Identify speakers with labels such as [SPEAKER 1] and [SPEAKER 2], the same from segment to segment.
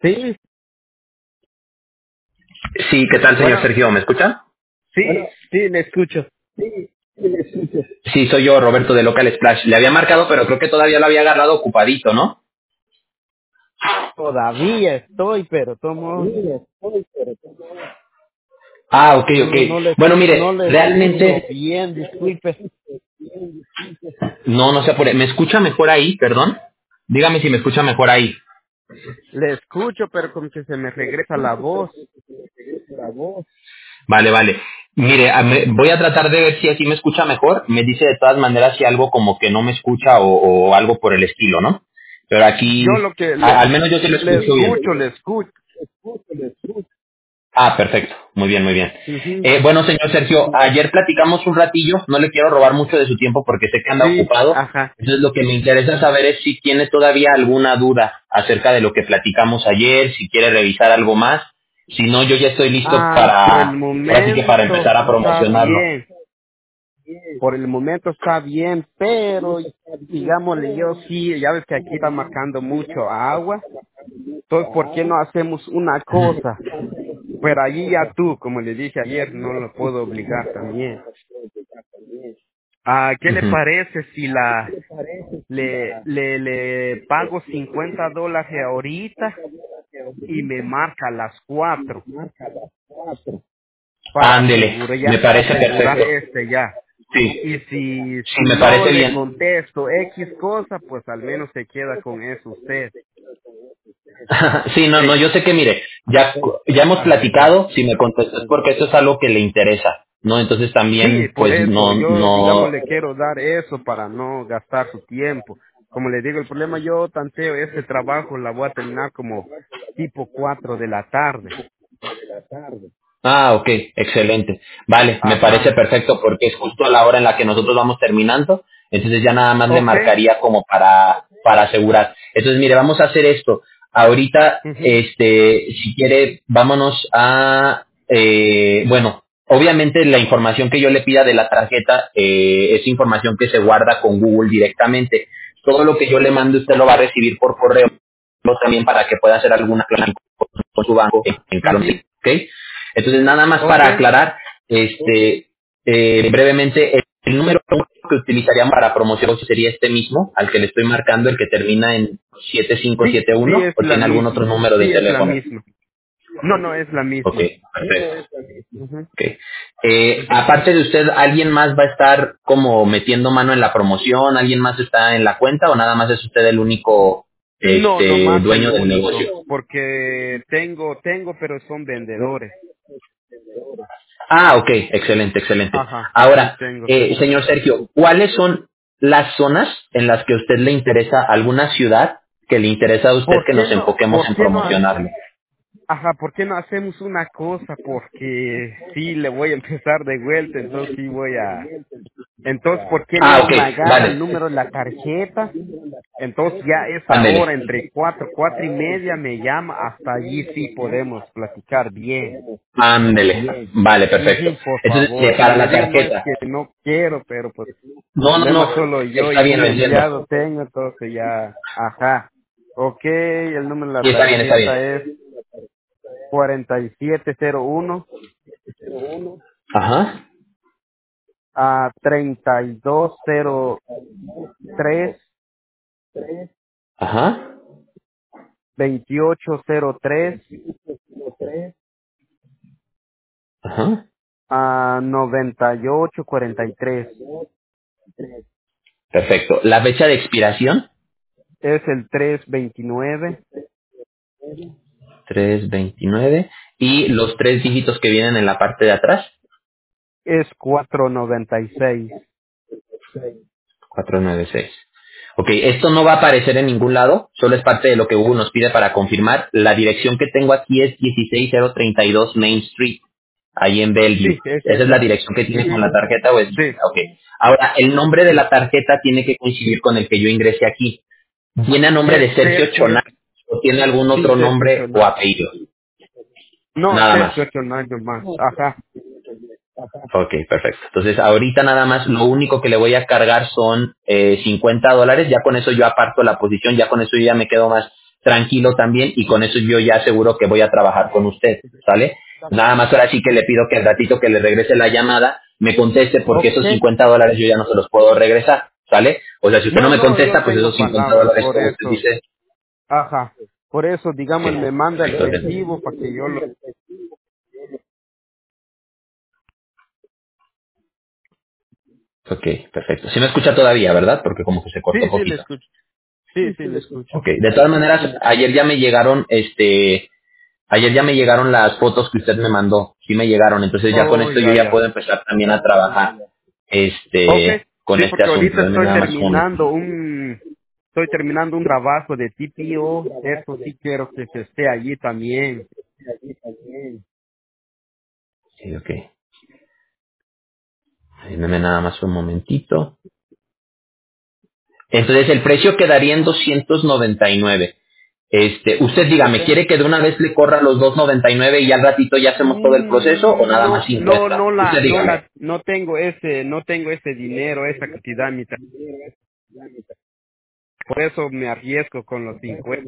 [SPEAKER 1] Sí,
[SPEAKER 2] Sí, ¿qué tal, señor
[SPEAKER 1] bueno,
[SPEAKER 2] Sergio? ¿Me escucha?
[SPEAKER 1] sí, sí, le escucho.
[SPEAKER 2] Sí, soy yo, Roberto de Local Splash. Le había marcado, pero creo que todavía lo había agarrado ocupadito, ¿no?
[SPEAKER 1] Todavía estoy, pero tomo,
[SPEAKER 2] Ah, ok, ok. Bueno,
[SPEAKER 1] no
[SPEAKER 2] mire,
[SPEAKER 1] le escucho
[SPEAKER 2] realmente,
[SPEAKER 1] bien, disculpe.
[SPEAKER 2] no se apure. ¿Me escucha mejor ahí, perdón? Dígame si me escucha mejor ahí.
[SPEAKER 1] Le escucho, pero como que se me regresa la voz.
[SPEAKER 2] Vale, vale. Mire, voy a tratar de ver si así me escucha mejor. Me dice de todas maneras si algo como que no me escucha o algo por el estilo, ¿no? Pero
[SPEAKER 1] Yo
[SPEAKER 2] aquí,
[SPEAKER 1] lo que
[SPEAKER 2] al menos yo sí lo escucho bien.
[SPEAKER 1] le escucho.
[SPEAKER 2] Ah, perfecto. Muy bien, muy bien.
[SPEAKER 1] Ujú.
[SPEAKER 2] Bueno, señor Sergio, ayer platicamos un ratillo. No le quiero robar mucho de su tiempo porque sé que anda
[SPEAKER 1] Sí,
[SPEAKER 2] ocupado.
[SPEAKER 1] ajá.
[SPEAKER 2] Entonces, lo que me interesa saber es si tiene todavía alguna duda acerca de lo que platicamos ayer, si quiere revisar algo más. Si no, yo ya estoy listo
[SPEAKER 1] Por el
[SPEAKER 2] ahora sí que para
[SPEAKER 1] momento
[SPEAKER 2] empezar a
[SPEAKER 1] está
[SPEAKER 2] promocionarlo.
[SPEAKER 1] bien. Por el momento está bien, pero digámosle yo sí, ya ves que aquí está marcando mucho agua. Entonces, ¿por qué no hacemos una cosa? Pero allí ya tú, como le dije ayer, no lo puedo obligar también. ¿Qué le
[SPEAKER 2] Ujú.
[SPEAKER 1] parece si le pago $50 ahorita y me marca a las 4 para
[SPEAKER 2] Ándele, me parece
[SPEAKER 1] asegurar
[SPEAKER 2] perfecto.
[SPEAKER 1] ya?
[SPEAKER 2] Sí,
[SPEAKER 1] Y
[SPEAKER 2] sí,
[SPEAKER 1] si
[SPEAKER 2] me
[SPEAKER 1] no
[SPEAKER 2] parece
[SPEAKER 1] le
[SPEAKER 2] bien.
[SPEAKER 1] contesto X cosa, pues al menos se queda con eso usted.
[SPEAKER 2] Sí, no, yo sé que mire, ya hemos
[SPEAKER 1] Ajá.
[SPEAKER 2] platicado, si me contestas porque esto es algo que le interesa, ¿no? Entonces
[SPEAKER 1] Sí,
[SPEAKER 2] también,
[SPEAKER 1] por
[SPEAKER 2] pues
[SPEAKER 1] eso, yo, digamos,
[SPEAKER 2] no,
[SPEAKER 1] le quiero dar eso para no gastar su tiempo. Como le digo, el problema yo tanteo este trabajo, la voy a terminar como tipo 4 de la tarde.
[SPEAKER 2] ah, ok, excelente. Vale, me parece
[SPEAKER 1] Ajá.
[SPEAKER 2] perfecto porque es justo a la hora en la que nosotros vamos terminando, entonces ya nada más le
[SPEAKER 1] Ok.
[SPEAKER 2] marcaría como para asegurar. Entonces, mire, vamos a hacer esto. Ahorita,
[SPEAKER 1] Ujú.
[SPEAKER 2] si quiere, vámonos bueno, obviamente la información que yo le pida de la tarjeta es información que se guarda con Google directamente. Todo lo que yo le mande usted lo va a recibir por correo también para que pueda hacer alguna aclaración con su banco en caso
[SPEAKER 1] Ujú.
[SPEAKER 2] de, ¿ok? Entonces, nada más
[SPEAKER 1] Ok.
[SPEAKER 2] para aclarar, brevemente, el número que utilizaríamos para promoción sería este mismo, al que le estoy marcando, el que termina en
[SPEAKER 1] Sí, sí,
[SPEAKER 2] 7571,
[SPEAKER 1] es
[SPEAKER 2] o
[SPEAKER 1] la
[SPEAKER 2] tiene algún otro
[SPEAKER 1] misma.
[SPEAKER 2] número de
[SPEAKER 1] Sí, es la
[SPEAKER 2] teléfono.
[SPEAKER 1] misma. No, no, es la
[SPEAKER 2] Ok,
[SPEAKER 1] misma.
[SPEAKER 2] perfecto.
[SPEAKER 1] Ujú.
[SPEAKER 2] Ok. Aparte de usted, ¿alguien más va a estar como metiendo mano en la promoción? ¿Alguien más está en la cuenta o nada más es usted el único
[SPEAKER 1] No, no más el
[SPEAKER 2] dueño del
[SPEAKER 1] único,
[SPEAKER 2] negocio?
[SPEAKER 1] porque tengo, pero son vendedores.
[SPEAKER 2] Ah, ok, excelente, excelente.
[SPEAKER 1] Ajá, sí
[SPEAKER 2] Ahora,
[SPEAKER 1] tengo, sí.
[SPEAKER 2] señor Sergio, ¿cuáles son las zonas en las que a usted le interesa, alguna ciudad que le interesa a usted que nos enfoquemos en promocionarlo?
[SPEAKER 1] ¿Por qué no hacemos una cosa? Porque sí le voy a empezar de vuelta, entonces entonces, ¿por qué
[SPEAKER 2] Ah,
[SPEAKER 1] no
[SPEAKER 2] ok,
[SPEAKER 1] me agarra el
[SPEAKER 2] vale,
[SPEAKER 1] número de la tarjeta? Entonces ya esa hora,
[SPEAKER 2] ándele.
[SPEAKER 1] entre 4, 4:30, me llama, hasta allí sí podemos platicar bien.
[SPEAKER 2] Ándele. Vale, perfecto.
[SPEAKER 1] Ujú, por
[SPEAKER 2] Entonces,
[SPEAKER 1] favor, como
[SPEAKER 2] para
[SPEAKER 1] le
[SPEAKER 2] la
[SPEAKER 1] digo, no es
[SPEAKER 2] tarjeta.
[SPEAKER 1] que no quiero, pero pues
[SPEAKER 2] No, no,
[SPEAKER 1] problema
[SPEAKER 2] no.
[SPEAKER 1] solo yo
[SPEAKER 2] Está
[SPEAKER 1] y
[SPEAKER 2] bien,
[SPEAKER 1] un
[SPEAKER 2] lo entiendo.
[SPEAKER 1] empleado tengo, entonces ya, ajá. Ok, el número de la
[SPEAKER 2] Sí, está bien, está bien.
[SPEAKER 1] tarjeta es 4701
[SPEAKER 2] Ajá,
[SPEAKER 1] a 3203
[SPEAKER 2] ajá,
[SPEAKER 1] 2803
[SPEAKER 2] ajá.
[SPEAKER 1] a 9843.
[SPEAKER 2] Perfecto. La fecha de expiración,
[SPEAKER 1] Es el 329.
[SPEAKER 2] 329. Y los tres dígitos que vienen en la parte de atrás.
[SPEAKER 1] Es 496.
[SPEAKER 2] 496. Ok, esto no va a aparecer en ningún lado, solo es parte de lo que Google nos pide para confirmar. La dirección que tengo aquí es 16032 Main Street, ahí en Bellevue.
[SPEAKER 1] Sí, esa
[SPEAKER 2] ¿Esa
[SPEAKER 1] es
[SPEAKER 2] es la
[SPEAKER 1] la.
[SPEAKER 2] dirección que tiene con
[SPEAKER 1] Ujú.
[SPEAKER 2] la tarjeta o es?
[SPEAKER 1] Sí,
[SPEAKER 2] Ok. Ahora, el nombre de la tarjeta tiene que coincidir con el que yo ingrese aquí. ¿Tiene a nombre
[SPEAKER 1] es
[SPEAKER 2] de Sergio
[SPEAKER 1] Sergio.
[SPEAKER 2] Chonal o tiene algún
[SPEAKER 1] Sí,
[SPEAKER 2] otro
[SPEAKER 1] Sergio
[SPEAKER 2] nombre o
[SPEAKER 1] Chonal.
[SPEAKER 2] apellido?
[SPEAKER 1] No,
[SPEAKER 2] Nada más.
[SPEAKER 1] Sergio Chonal nomás. Ajá.
[SPEAKER 2] Ok, perfecto. Entonces, ahorita nada más, lo único que le voy a cargar son $50. Ya con eso yo aparto la posición, ya con eso yo ya me quedo más tranquilo también y con eso yo ya aseguro que voy a trabajar con usted, ¿sale? Nada más ahora sí que le pido que al ratito que le regrese la llamada me conteste porque
[SPEAKER 1] Ok.
[SPEAKER 2] esos $50 yo ya no se los puedo regresar, ¿sale? O sea, si usted no
[SPEAKER 1] No,
[SPEAKER 2] me
[SPEAKER 1] no, yo
[SPEAKER 2] contesta, pues
[SPEAKER 1] tengo
[SPEAKER 2] esos cincuenta
[SPEAKER 1] palabra,
[SPEAKER 2] dólares
[SPEAKER 1] por
[SPEAKER 2] como usted
[SPEAKER 1] eso.
[SPEAKER 2] dice,
[SPEAKER 1] Ajá. Por eso,
[SPEAKER 2] ok,
[SPEAKER 1] digamos, él me manda el
[SPEAKER 2] entonces,
[SPEAKER 1] recibo para que yo lo...
[SPEAKER 2] ok, perfecto. Si me escucha todavía, ¿verdad? Porque como que se
[SPEAKER 1] Sí,
[SPEAKER 2] cortó
[SPEAKER 1] sí, le
[SPEAKER 2] poquito.
[SPEAKER 1] escucho. Sí, sí, le escucho.
[SPEAKER 2] Ok, de todas maneras, ayer ya me llegaron las fotos que usted me mandó, sí me llegaron, entonces ya con
[SPEAKER 1] Oh,
[SPEAKER 2] esto yo
[SPEAKER 1] ya,
[SPEAKER 2] ya puedo
[SPEAKER 1] ya.
[SPEAKER 2] empezar también a trabar
[SPEAKER 1] Ok.
[SPEAKER 2] con
[SPEAKER 1] Sí,
[SPEAKER 2] este
[SPEAKER 1] porque
[SPEAKER 2] asunto.
[SPEAKER 1] ahorita
[SPEAKER 2] Denme
[SPEAKER 1] estoy
[SPEAKER 2] nada más un
[SPEAKER 1] terminando
[SPEAKER 2] momentito.
[SPEAKER 1] un... Estoy terminando un trabajo de TPO. Eso sí quiero que se esté allí también.
[SPEAKER 2] Sí, ok. Denme nada más un momentito. Entonces el precio quedaría en 299. Usted
[SPEAKER 1] Ok.
[SPEAKER 2] dígame, ¿quiere que de una vez le corra los 299 y al ratito ya hacemos todo el proceso o nada más
[SPEAKER 1] No, no,
[SPEAKER 2] 50? Usted dígame.
[SPEAKER 1] no tengo ese dinero, esa cantidad en mi por eso me arriesgo con los 50.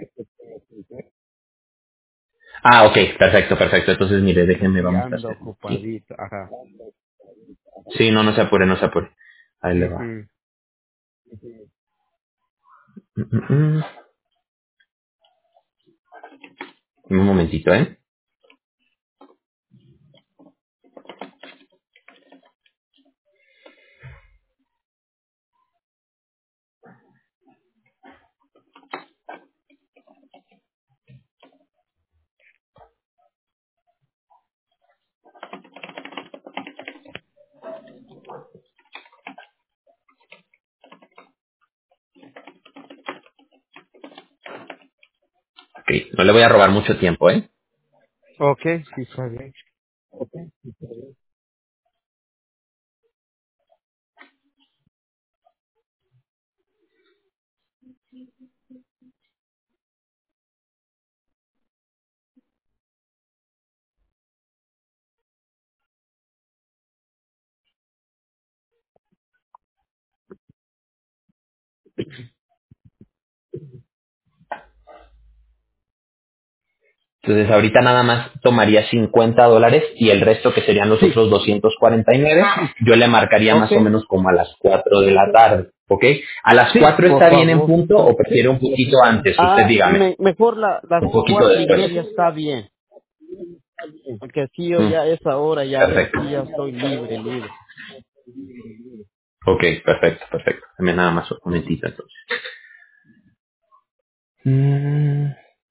[SPEAKER 2] Ah, ok, perfecto, perfecto. Entonces, mire, déjenme,
[SPEAKER 1] Sí,
[SPEAKER 2] vamos a
[SPEAKER 1] ando
[SPEAKER 2] hacer aquí.
[SPEAKER 1] ocupadito, ajá.
[SPEAKER 2] Sí, no, no se apure, no se apure. Ahí le va.
[SPEAKER 1] Ujú.
[SPEAKER 2] Mm, mm, mm. Un momentito, ¿eh? Ok, no le voy a robar mucho tiempo, ¿eh?
[SPEAKER 1] Ok, sí, está bien.
[SPEAKER 2] Entonces, ahorita nada más tomaría $50 y el resto, que serían los
[SPEAKER 1] Sí,
[SPEAKER 2] otros 249, yo le marcaría
[SPEAKER 1] ok.
[SPEAKER 2] más o menos como a las 4 de la tarde, ¿ok? ¿A las
[SPEAKER 1] Sí,
[SPEAKER 2] 4
[SPEAKER 1] por
[SPEAKER 2] está bien en
[SPEAKER 1] favor.
[SPEAKER 2] punto o prefiere un poquito antes? Usted dígame,
[SPEAKER 1] Mejor las
[SPEAKER 2] un poquito
[SPEAKER 1] cuatro y
[SPEAKER 2] después.
[SPEAKER 1] media está bien. Porque así yo
[SPEAKER 2] Mm,
[SPEAKER 1] ya a esa hora ya
[SPEAKER 2] perfecto.
[SPEAKER 1] sí ya estoy libre, libre.
[SPEAKER 2] Ok, perfecto, perfecto. Dame nada más un momentito entonces. Mm,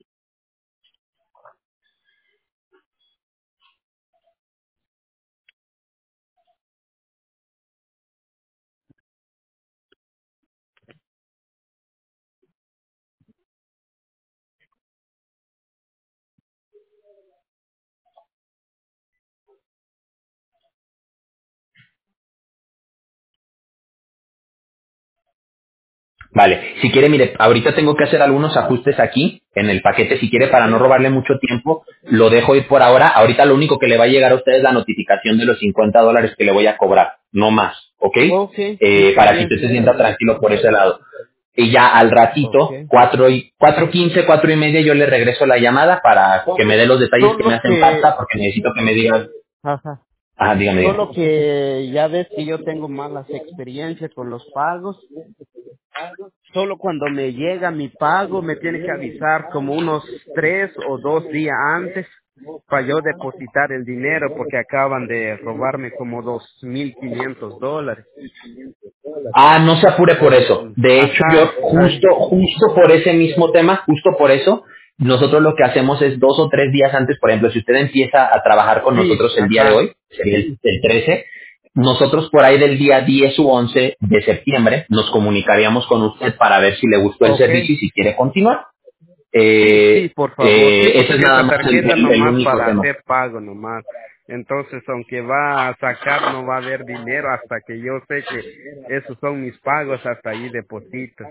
[SPEAKER 2] Vale, si quiere, mire, ahorita tengo que hacer algunos ajustes aquí en el paquete, si quiere, para no robarle mucho tiempo, lo dejo ir por ahora. Ahorita lo único que le va a llegar a usted es la notificación de los $50 que le voy a cobrar, no más, ¿ok?
[SPEAKER 1] Ok, sí está
[SPEAKER 2] Para que
[SPEAKER 1] bien.
[SPEAKER 2] usted se sienta tranquilo por ese lado. Y ya al
[SPEAKER 1] Ok.
[SPEAKER 2] ratito, 4:15, 4:30, yo le regreso la llamada para que me dé los detalles que me
[SPEAKER 1] Solo
[SPEAKER 2] hacen falta,
[SPEAKER 1] que,
[SPEAKER 2] porque necesito que me digan,
[SPEAKER 1] ajá,
[SPEAKER 2] ah, dígame, dígame.
[SPEAKER 1] solo que ya ves que yo tengo malas experiencias con los pagos. Solo cuando me llega mi pago me tiene que avisar como unos 3 o 2 días antes para yo depositar el dinero porque acaban de robarme como $2,500.
[SPEAKER 2] No se apure por eso. De hecho, yo
[SPEAKER 1] Ajá,
[SPEAKER 2] justo por ese mismo tema, justo por eso, nosotros lo que hacemos es 2 o 3 días antes, por ejemplo, si usted empieza a trabajar con
[SPEAKER 1] sí,
[SPEAKER 2] nosotros el día de
[SPEAKER 1] ajá,
[SPEAKER 2] hoy, sería el 13, nosotros por ahí del día 10 u 11 de septiembre nos comunicaríamos con usted para ver si le gustó el
[SPEAKER 1] ok.
[SPEAKER 2] servicio y si quiere continuar.
[SPEAKER 1] Sí, sí, por favor. Sí,
[SPEAKER 2] Ese
[SPEAKER 1] porque
[SPEAKER 2] es
[SPEAKER 1] esa
[SPEAKER 2] nada más
[SPEAKER 1] tarjeta
[SPEAKER 2] el
[SPEAKER 1] nomás
[SPEAKER 2] único
[SPEAKER 1] para
[SPEAKER 2] tema.
[SPEAKER 1] hacer pago nomás. Entonces, aunque va a sacar, no va a haber dinero hasta que yo sé que esos son mis pagos, hasta ahí deposito.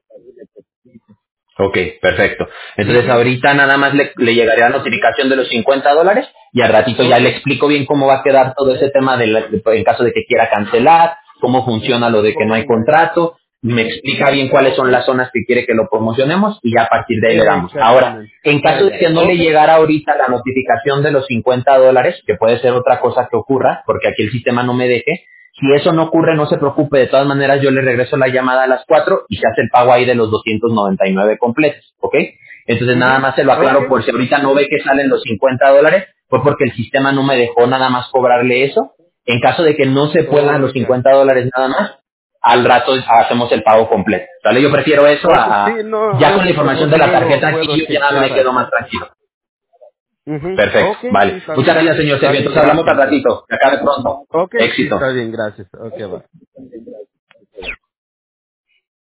[SPEAKER 2] Ok, perfecto. Entonces
[SPEAKER 1] Mhm.
[SPEAKER 2] ahorita nada más le llegaría la notificación de los $50 y al ratito ya le
[SPEAKER 1] Okay.
[SPEAKER 2] explico bien cómo va a quedar todo ese tema en caso de que quiera cancelar, cómo funciona lo de que no hay contrato me explica bien cuáles son las zonas que quiere que lo promocionemos y ya a partir de ahí le damos. Ahora,
[SPEAKER 1] Exactamente.
[SPEAKER 2] en caso de que no le llegara ahorita la notificación de los $50, que puede ser otra cosa que ocurra, porque aquí el sistema no me deje, si eso no ocurre, no se preocupe, de todas maneras yo le regreso la llamada a las 4 y se hace el pago ahí de los 299 completos, ¿ok? Entonces nada
[SPEAKER 1] Ujú.
[SPEAKER 2] más se lo aclaro por si ahorita no ve que salen los $50, fue porque el sistema no me dejó nada más cobrarle eso. En caso de que no se puedan los
[SPEAKER 1] Ya.
[SPEAKER 2] $50 nada más, al rato hacemos el pago completo, ¿vale? Yo prefiero eso
[SPEAKER 1] Sí, no,
[SPEAKER 2] ya con la información
[SPEAKER 1] mejor
[SPEAKER 2] de la
[SPEAKER 1] yo lo
[SPEAKER 2] tarjeta
[SPEAKER 1] puedo
[SPEAKER 2] aquí yo ya me
[SPEAKER 1] chequear.
[SPEAKER 2] quedo más tranquilo.
[SPEAKER 1] Ujú.
[SPEAKER 2] Perfecto,
[SPEAKER 1] Sí,
[SPEAKER 2] vale.
[SPEAKER 1] está
[SPEAKER 2] Muchas
[SPEAKER 1] bien.
[SPEAKER 2] gracias, señor
[SPEAKER 1] Está
[SPEAKER 2] Sergio.
[SPEAKER 1] bien,
[SPEAKER 2] Entonces hablamos
[SPEAKER 1] gracias
[SPEAKER 2] al
[SPEAKER 1] entonces.
[SPEAKER 2] ratito. Que acabe pronto.
[SPEAKER 1] Sí,
[SPEAKER 2] Éxito.
[SPEAKER 1] está bien, gracias. Va.